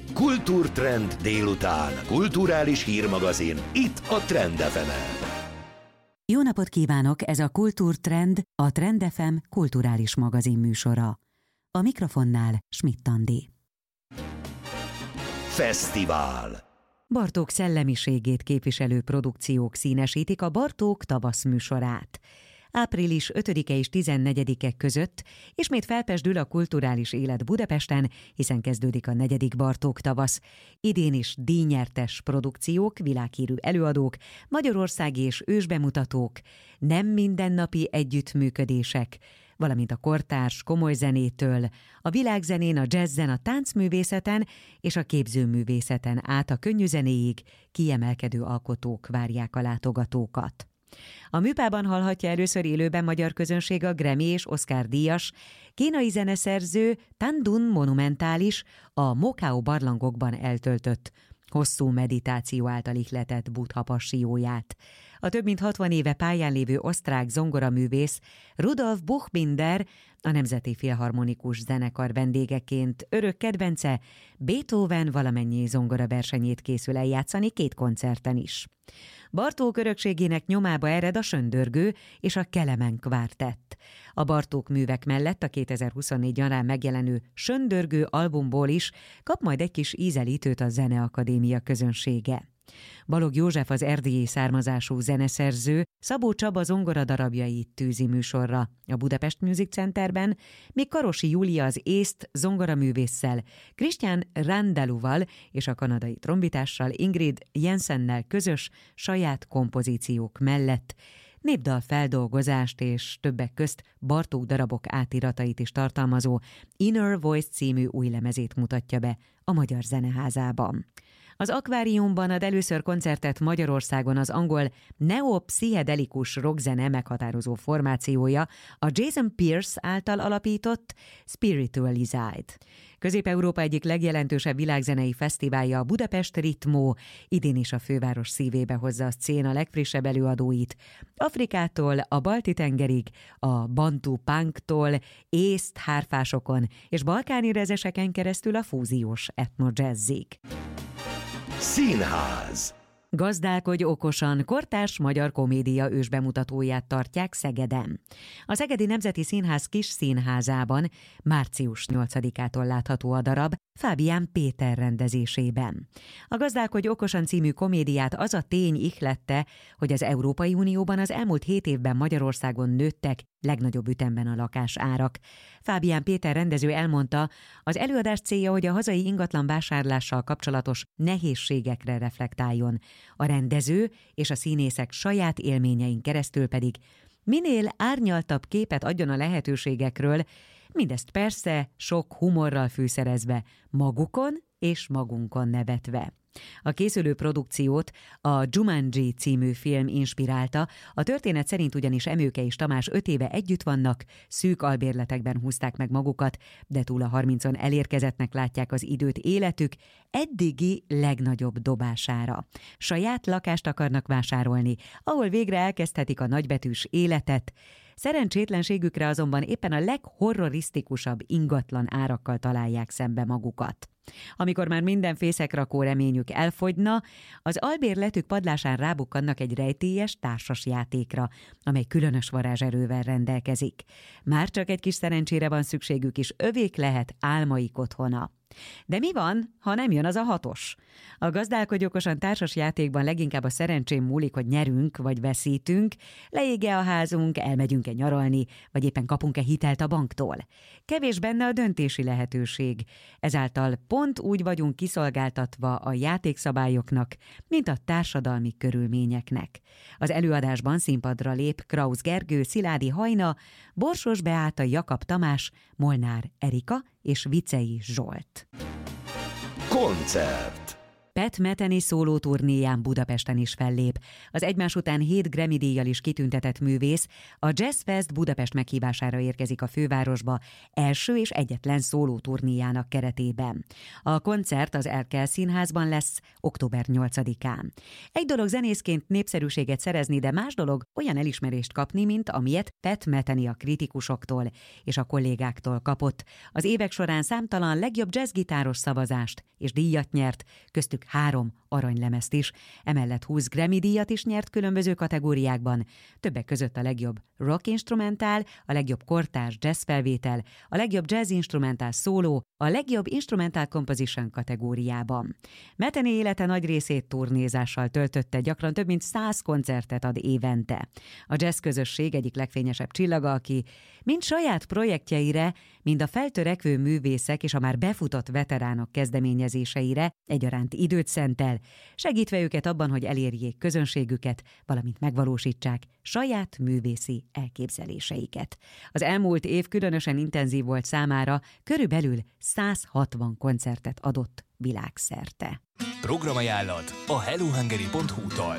Kultúrtrend délután. Kulturális hírmagazin. Itt a Trend FM-en. Jó napot kívánok, ez a Kultúrtrend, a Trend FM kulturális magazin műsora. A mikrofonnál Schmidt Andi. Fesztivál. Bartók szellemiségét képviselő produkciók színesítik a Bartók tavasz műsorát. Április 5-e és 14-e között ismét felpezsdül a kulturális élet Budapesten, hiszen kezdődik a 4. Bartók tavasz. Idén is díjnyertes produkciók, világhírű előadók, magyarországi és ősbemutatók, nem mindennapi együttműködések, valamint a kortárs komoly zenétől, a világzenén, a jazzen, a táncművészeten és a képzőművészeten át a könnyű zenéig kiemelkedő alkotók várják a látogatókat. A műpában hallhatja először élőben magyar közönség a Grammy és Oscar díjas, kínai zeneszerző Tan Dun monumentális, a Mokao barlangokban eltöltött, hosszú meditáció által ihletett Buddha passióját. A több mint 60 éve pályán lévő osztrák zongoraművész Rudolf Buchbinder, a Nemzeti Filharmonikus Zenekar vendégeként örök kedvence, Beethoven valamennyi zongoraversenyét készül eljátszani 2 koncerten is. Bartók örökségének nyomába ered a Söndörgő és a Kelemen kvártett. A Bartók művek mellett a 2024 nyarán megjelenő Söndörgő albumból is kap majd egy kis ízelítőt a Zeneakadémia közönsége. Balogh József az erdélyi származású zeneszerző Szabó Csaba zongoradarabjait tűzi műsorra a Budapest Music Centerben, míg Karosi Júlia az észt zongoraművésszel, Christian Randeluval és a kanadai trombitással Ingrid Jensennel közös saját kompozíciók mellett népdal feldolgozást és többek közt Bartók darabok átiratait is tartalmazó Inner Voice című új lemezét mutatja be a Magyar Zeneházában. Az Akváriumban ad először koncertet Magyarországon az angol neo-pszichedelikus rockzene meghatározó formációja, a Jason Pierce által alapított Spiritualized. Közép-Európa egyik legjelentősebb világzenei fesztiválja, a Budapest Ritmo, idén is a főváros szívébe hozza a szcéna legfrissebb előadóit. Afrikától a Balti-tengerig, a bantu punktól, észt hárfásokon és balkáni rezeseken keresztül a fúziós etnojazzig. Színház. Gazdálkodj okosan, kortárs magyar komédia ősbemutatóját tartják Szegeden. A Szegedi Nemzeti Színház kis színházában március 8-ától látható a darab Fábián Péter rendezésében. A Gazdálkodj okosan című komédiát az a tény ihlette, hogy az Európai Unióban az elmúlt 7 évben Magyarországon nőttek legnagyobb ütemben a lakásárak. Fábián Péter rendező elmondta, az előadás célja, hogy a hazai ingatlan vásárlással kapcsolatos nehézségekre reflektáljon. A rendező és a színészek saját élményein keresztül pedig minél árnyaltabb képet adjon a lehetőségekről, mindezt persze sok humorral fűszerezve, magukon és magunkon nevetve. A készülő produkciót a Jumanji című film inspirálta, a történet szerint ugyanis Emőke és Tamás 5 éve együtt vannak, szűk albérletekben húzták meg magukat, de túl a 30-on elérkezettnek látják az időt életük eddigi legnagyobb dobására. Saját lakást akarnak vásárolni, ahol végre elkezdhetik a nagybetűs életet, szerencsétlenségükre azonban éppen a leghorrorisztikusabb ingatlan árakkal találják szembe magukat. Amikor már minden fészekrakó reményük elfogyna, az albérletük padlásán rábukkannak egy rejtélyes társasjátékra, amely különös varázserővel rendelkezik. Már csak egy kis szerencsére van szükségük, is övék lehet álmaik otthona. De mi van, ha nem jön az a 6-os? A Gazdálkodj okosan társasjátékban leginkább a szerencsém múlik, hogy nyerünk vagy veszítünk, leég-e a házunk, elmegyünk-e nyaralni, vagy éppen kapunk-e hitelt a banktól. Kevés benne a döntési lehetőség, ezáltal pont úgy vagyunk kiszolgáltatva a játékszabályoknak, mint a társadalmi körülményeknek. Az előadásban színpadra lép Krausz Gergő, Sziládi Hajna, Borsos Beáta, Jakab Tamás, Molnár Erika és Vicei Zsolt. Koncert. Pat Metheny szóló turnéján Budapesten is fellép. Az egymás után 7 Grammy-díjjal is kitüntetett művész a Jazz Fest Budapest meghívására érkezik a fővárosba első és egyetlen szóló turnéjának keretében. A koncert az Erkel Színházban lesz október 8-án. Egy dolog zenészként népszerűséget szerezni, de más dolog olyan elismerést kapni, mint amilyet Pat Metheny a kritikusoktól és a kollégáktól kapott. Az évek során számtalan legjobb jazzgitáros szavazást és díjat nyert, köztük 3 aranylemezt is. Emellett 20 Grammy-díjat is nyert különböző kategóriákban, többek között a legjobb rock instrumentál, a legjobb kortárs jazz felvétel, a legjobb jazz instrumentál szóló, a legjobb instrumentál composition kategóriában. Metheny élete nagy részét turnézással töltötte, gyakran több mint 100 koncertet ad évente. A jazz közösség egyik legfényesebb csillaga, aki mind saját projektjeire, mind a feltörekvő művészek és a már befutott veteránok kezdeményezéseire egyaránt időt szentel, segítve őket abban, hogy elérjék közönségüket, valamint megvalósítsák saját művészi elképzeléseiket. Az elmúlt év különösen intenzív volt számára, körülbelül 160 koncertet adott világszerte. Programajánlat a hellohungary.hu-tól.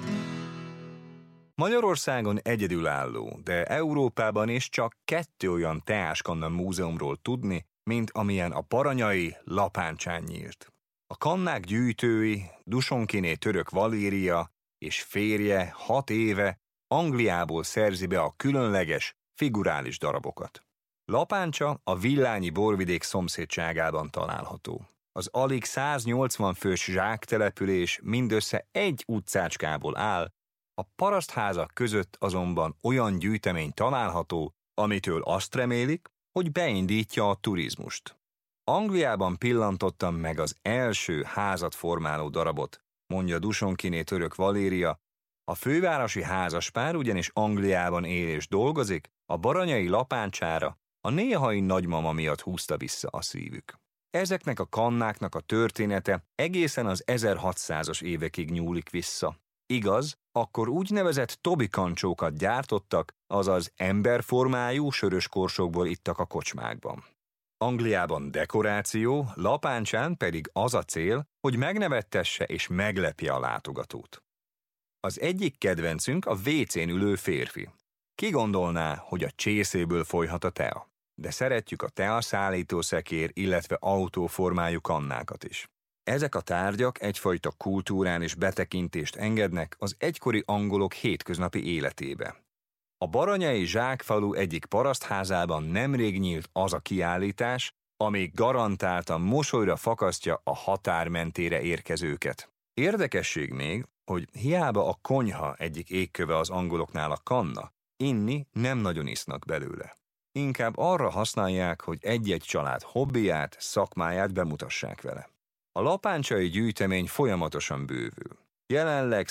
Magyarországon egyedülálló, de Európában is csak 2 olyan teáskanna múzeumról tudni, mint amilyen a baranyai Lapáncsán nyílt. A kannák gyűjtői, Dusonkiné Török Valéria és férje 6 éve Angliából szerzi be a különleges, figurális darabokat. Lapáncsa a Villányi borvidék szomszédságában található. Az alig 180 fős zsáktelepülés mindössze egy utcácskából áll, a parasztházak között azonban olyan gyűjtemény található, amitől azt remélik, hogy beindítja a turizmust. Angliában pillantottam meg az első házat formáló darabot, mondja Dusonkiné Török Valéria. A fővárosi házaspár ugyanis Angliában él és dolgozik, a baranyai Lapáncsára a néhai nagymama miatt húzta vissza a szívük. Ezeknek a kannáknak a története egészen az 1600-as évekig nyúlik vissza. Igaz, akkor úgynevezett tobikancsókat gyártottak, azaz emberformájú sörös korsókból ittak a kocsmákban. Angliában dekoráció, Lapáncsán pedig az a cél, hogy megnevettesse és meglepje a látogatót. Az egyik kedvencünk a WC-n ülő férfi. Ki gondolná, hogy a csészéből folyhat a tea? De szeretjük a teaszállítószekér, illetve autóformájú kannákat is. Ezek a tárgyak egyfajta kulturális betekintést engednek az egykori angolok hétköznapi életébe. A baranyai Zsákfalu egyik parasztházában nemrég nyílt az a kiállítás, ami garantáltan mosolyra fakasztja a határ mentére érkezőket. Érdekesség még, hogy hiába a konyha egyik égköve az angoloknál a kanna, inni nem nagyon isznak belőle. Inkább arra használják, hogy egy-egy család hobbiját, szakmáját bemutassák vele. A lapáncsai gyűjtemény folyamatosan bővül. Jelenleg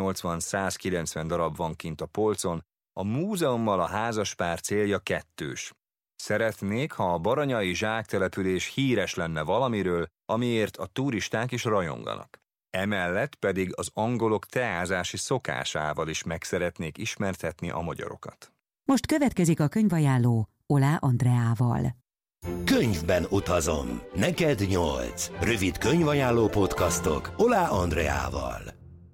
180-190 darab van kint a polcon, a múzeummal a házaspár célja 2. Szeretnék, ha a baranyai zsáktelepülés híres lenne valamiről, amiért a turisták is rajonganak. Emellett pedig az angolok teázási szokásával is meg szeretnék ismertetni a magyarokat. Most következik a könyvajánló Oláh Andreával. Könyvben utazom. Neked 8. Rövid könyvajánló podcastok Oláh Andreával.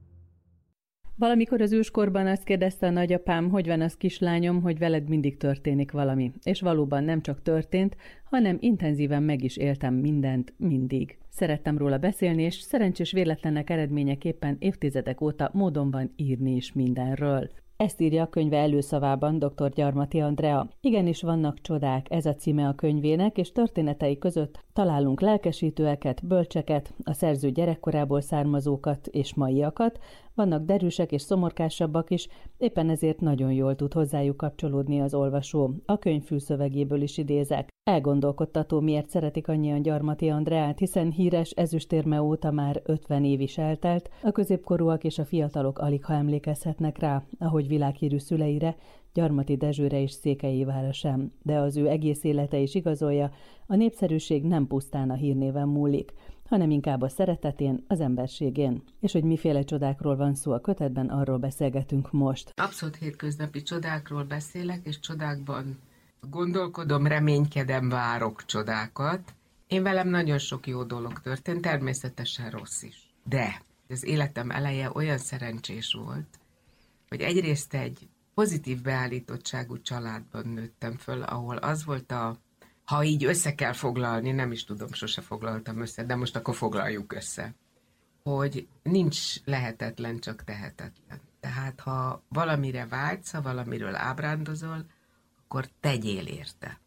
Valamikor az őskorban azt kérdezte a nagyapám, hogy van az kislányom, hogy veled mindig történik valami. És valóban nem csak történt, hanem intenzíven meg is éltem mindent, mindig. Szerettem róla beszélni, és szerencsés véletlenek eredményeképpen évtizedek óta módon van írni is mindenről. Ezt írja a könyve előszavában dr. Gyarmati Andrea. Igenis vannak csodák, ez a címe a könyvének, és történetei között találunk lelkesítőeket, bölcseket, a szerző gyerekkorából származókat és maiakat, vannak derűsek és szomorkásabbak is, éppen ezért nagyon jól tud hozzájuk kapcsolódni az olvasó. A könyv fülszövegéből is idézek. Elgondolkodtató, miért szeretik annyian Gyarmati Andreát, hiszen híres ezüstérme óta már 50 év is eltelt, a középkorúak és a fiatalok aligha emlékezhetnek rá, ahogy világhírű szüleire, Gyarmati Dezsőre és Székelyévára sem, de az ő egész élete is igazolja, a népszerűség nem pusztán a hírnéven múlik, hanem inkább a szeretetén, az emberségén. És hogy miféle csodákról van szó a kötetben, arról beszélgetünk most. Abszolút hétköznapi csodákról beszélek, és csodákban gondolkodom, reménykedem, várok csodákat. Én velem nagyon sok jó dolog történt, természetesen rossz is. De az életem eleje olyan szerencsés volt, hogy egyrészt egy pozitív beállítottságú családban nőttem föl, ahol az volt ha így össze kell foglalni, nem is tudom, sose foglaltam össze, de most akkor foglaljuk össze, hogy nincs lehetetlen, csak tehetetlen. Tehát ha valamire vágysz, ha valamiről ábrándozol, akkor tegyél érte.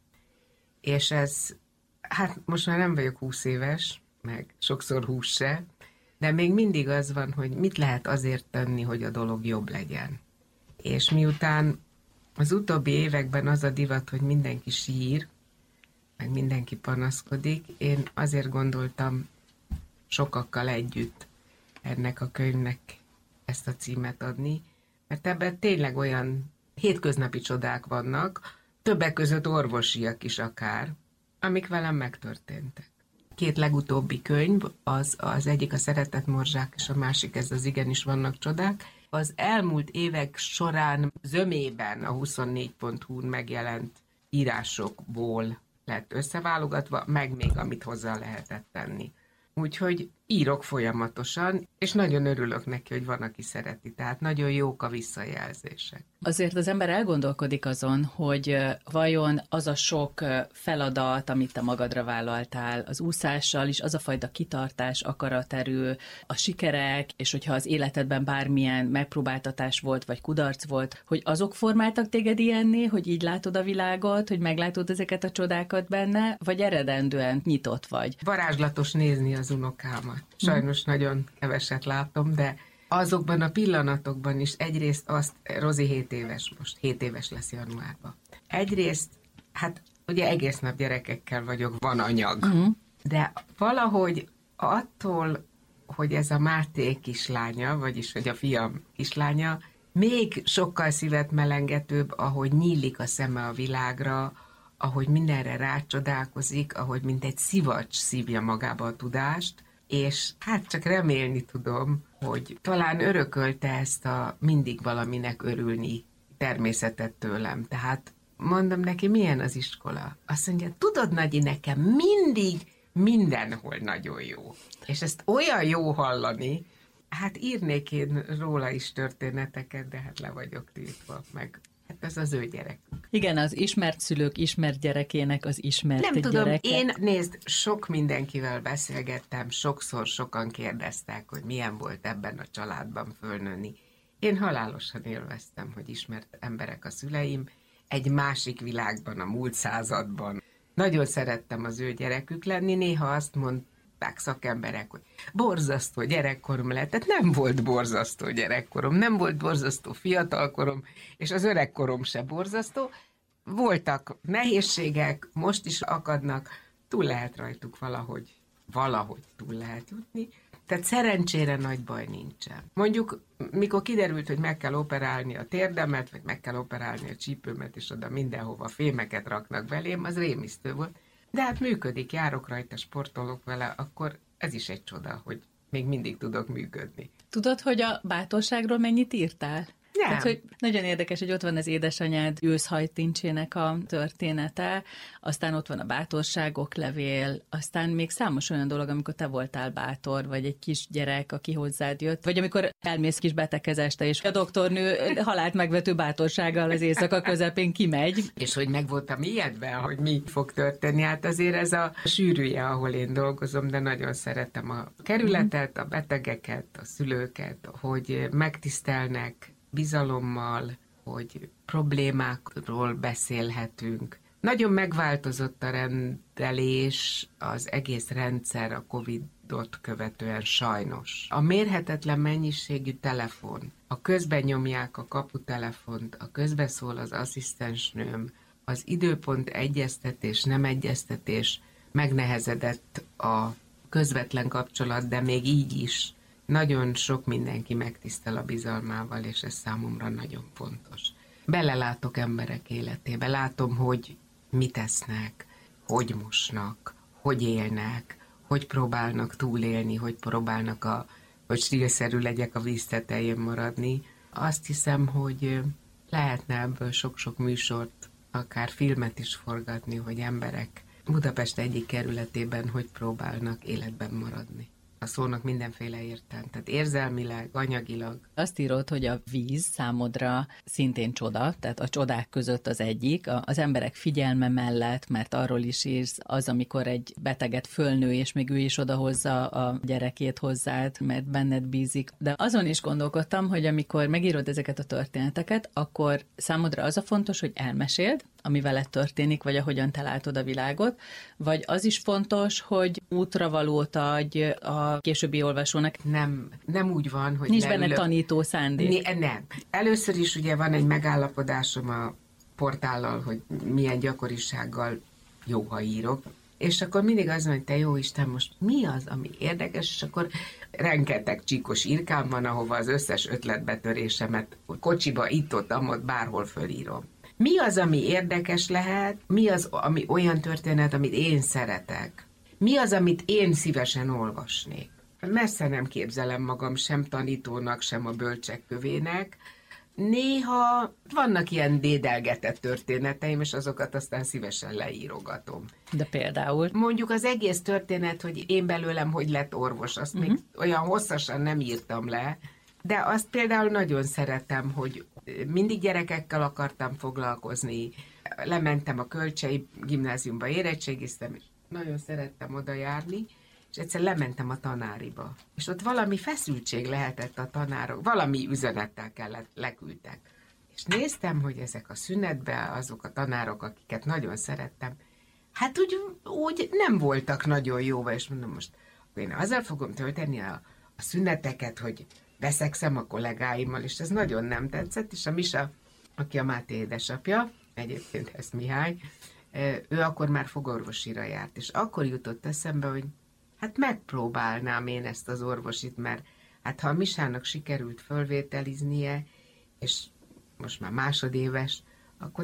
És ez, hát most már nem vagyok 20 éves, meg sokszor 20 se, de még mindig az van, hogy mit lehet azért tenni, hogy a dolog jobb legyen. És miután az utóbbi években az a divat, hogy mindenki sír, meg mindenki panaszkodik, én azért gondoltam sokakkal együtt ennek a könyvnek ezt a címet adni, mert ebben tényleg olyan hétköznapi csodák vannak, többek között orvosiak is akár, amik velem megtörténtek. 2 legutóbbi könyv, az egyik a Szeretett morzsák, és a másik ez az Igenis vannak csodák. Az elmúlt évek során zömében a 24.hu-n megjelent írásokból lett összeválogatva, meg még amit hozzá lehetett tenni. Úgyhogy írok folyamatosan, és nagyon örülök neki, hogy van, aki szereti. Tehát nagyon jók a visszajelzések. Azért az ember elgondolkodik azon, hogy vajon az a sok feladat, amit te magadra vállaltál, az úszással is, az a fajta kitartás, akaraterő, a sikerek, és hogyha az életedben bármilyen megpróbáltatás volt, vagy kudarc volt, hogy azok formáltak téged ilyenné, hogy így látod a világot, hogy meglátod ezeket a csodákat benne, vagy eredendően nyitott vagy? Varázslatos nézni az unokámat. Sajnos nagyon keveset látom, de azokban a pillanatokban is egyrészt azt, Rozi 7 éves most, 7 éves lesz januárban. Egyrészt, hát ugye egész nap gyerekekkel vagyok, van anyag, de valahogy attól, hogy ez a Máté kislánya, vagyis hogy a fiam kislánya, még sokkal szívetmelengetőbb, ahogy nyílik a szeme a világra, ahogy mindenre rácsodálkozik, ahogy mint egy szivacs szívja magába a tudást, és hát csak remélni tudom, hogy talán örökölte ezt a mindig valaminek örülni természetet tőlem. Tehát mondom neki, milyen az iskola? Azt mondja, tudod, Nagyi, nekem mindig mindenhol nagyon jó. És ezt olyan jó hallani, hát írnék én róla is történeteket, de hát le vagyok tiltva, meg hát ez az ő gyerekük. Igen, az ismert szülők ismert gyerekének az ismert Nem tudom, gyereke. én nézd, sok mindenkivel beszélgettem, sokszor sokan kérdeztek, hogy milyen volt ebben a családban fölnőni. Én halálosan élveztem, hogy ismert emberek a szüleim, egy másik világban, a múlt században. Nagyon szerettem az ő gyerekük lenni, néha azt mondták szakemberek, hogy borzasztó gyerekkorom lett. Tehát nem volt borzasztó gyerekkorom, nem volt borzasztó fiatalkorom, és az öregkorom se borzasztó. Voltak nehézségek, most is akadnak, túl lehet rajtuk valahogy túl lehet jutni. Tehát szerencsére nagy baj nincsen. Mondjuk, mikor kiderült, hogy meg kell operálni a térdemet, vagy meg kell operálni a csípőmet, és oda mindenhova fémeket raknak belém, az rémisztő volt. De hát működik, járok rajta, sportolok vele, akkor ez is egy csoda, hogy még mindig tudok működni. Tudod, hogy a bátorságról mennyit írtál? Nem. Tehát, hogy nagyon érdekes, hogy ott van az édesanyád őszhajtincsének a története, aztán ott van a bátorságok levél, aztán még számos olyan dolog, amikor te voltál bátor, vagy egy kis gyerek, aki hozzád jött, vagy amikor elmész kis betegkezésre, és a doktornő halált megvető bátorsággal az éjszaka közepén kimegy. És hogy meg voltam ijedve, hogy mi fog történni. Hát azért ez a sűrűje, ahol én dolgozom, de nagyon szeretem a kerületet, a betegeket, a szülőket, hogy megtisztelnek bizalommal, hogy problémákról beszélhetünk. Nagyon megváltozott a rendelés, az egész rendszer a Covid-ot követően sajnos. A mérhetetlen mennyiségű telefon, a közben nyomják a kaputelefont, a közben szól az asszisztensnőm, az időpont egyeztetés, nem egyeztetés, megnehezedett a közvetlen kapcsolat, de még így is nagyon sok mindenki megtisztel a bizalmával, és ez számomra nagyon fontos. Belelátok emberek életébe, látom, hogy mit esznek, hogy mosnak, hogy élnek, hogy próbálnak túlélni, hogy próbálnak, hogy stílszerű legyek, a víz tetején maradni. Azt hiszem, hogy lehetne ebből sok-sok műsort, akár filmet is forgatni, hogy emberek Budapest egyik kerületében hogy próbálnak életben maradni. a szónak mindenféle értelme. Tehát érzelmileg, anyagilag. Azt írod, hogy a víz számodra szintén csoda, tehát a csodák között az egyik, az emberek figyelme mellett, mert arról is írsz, az, amikor egy beteget fölnő, és még ő is odahozza a gyerekét hozzád, mert benned bízik. De azon is gondolkodtam, hogy amikor megírod ezeket a történeteket, akkor számodra az a fontos, hogy elmeséld, ami veled történik, vagy ahogyan te látod a világot, vagy az is fontos, hogy útravalót adj a későbbi olvasónak. Nem úgy van, hogy nincs benne tanító szándék. Nem. Először is ugye van egy megállapodásom a portállal, hogy milyen gyakorisággal jó, ha írok, és akkor mindig az van, hogy te jó Isten, most mi az, ami érdekes, és akkor rengeteg csíkos írkám van, ahova az összes ötletbetörésemet kocsiba, itt-ott, bárhol fölírom. Mi az, ami érdekes lehet? Mi az, ami olyan történet, amit én szeretek? Mi az, amit én szívesen olvasnék? Messze nem képzelem magam sem tanítónak, sem a bölcsek kövének. Néha vannak ilyen dédelgetett történeteim, és azokat aztán szívesen leírogatom. De például? Mondjuk az egész történet, hogy én belőlem hogy lett orvos, azt még olyan hosszasan nem írtam le, de azt például nagyon szeretem, hogy mindig gyerekekkel akartam foglalkozni, lementem a Kölcsei Gimnáziumba, érettségiztem, és nagyon szerettem oda járni, és egyszer lementem a tanáriba. És ott valami feszültség lehetett a tanárok, valami üzenettel leküldtek. És néztem, hogy ezek a szünetben azok a tanárok, akiket nagyon szerettem, hát úgy nem voltak nagyon jóval, és mondom, most én azzal fogom tölteni a szüneteket, hogy veszekszem a kollégáimmal, és ez nagyon nem tetszett, és a Misa, aki a Máté édesapja, egyébként ez Mihály, ő akkor már fogorvosira járt, és akkor jutott eszembe, hogy hát megpróbálnám én ezt az orvosit, mert hát ha a Misának sikerült fölvételiznie, és most már másodéves, akkor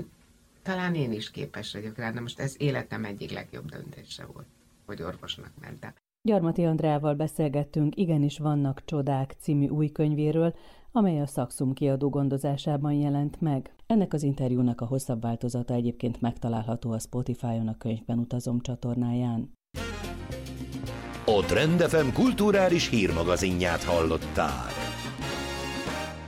talán én is képes vagyok rá. Na most ez életem egyik legjobb döntése volt, hogy orvosnak mentem. Gyarmati Andreával beszélgettünk Igenis vannak csodák című új könyvéről, amely a Saxum kiadó gondozásában jelent meg. Ennek az interjúnak a hosszabb változata egyébként megtalálható a Spotify-on a Könyvben utazom csatornáján. A Trend FM kulturális hírmagazinját hallották.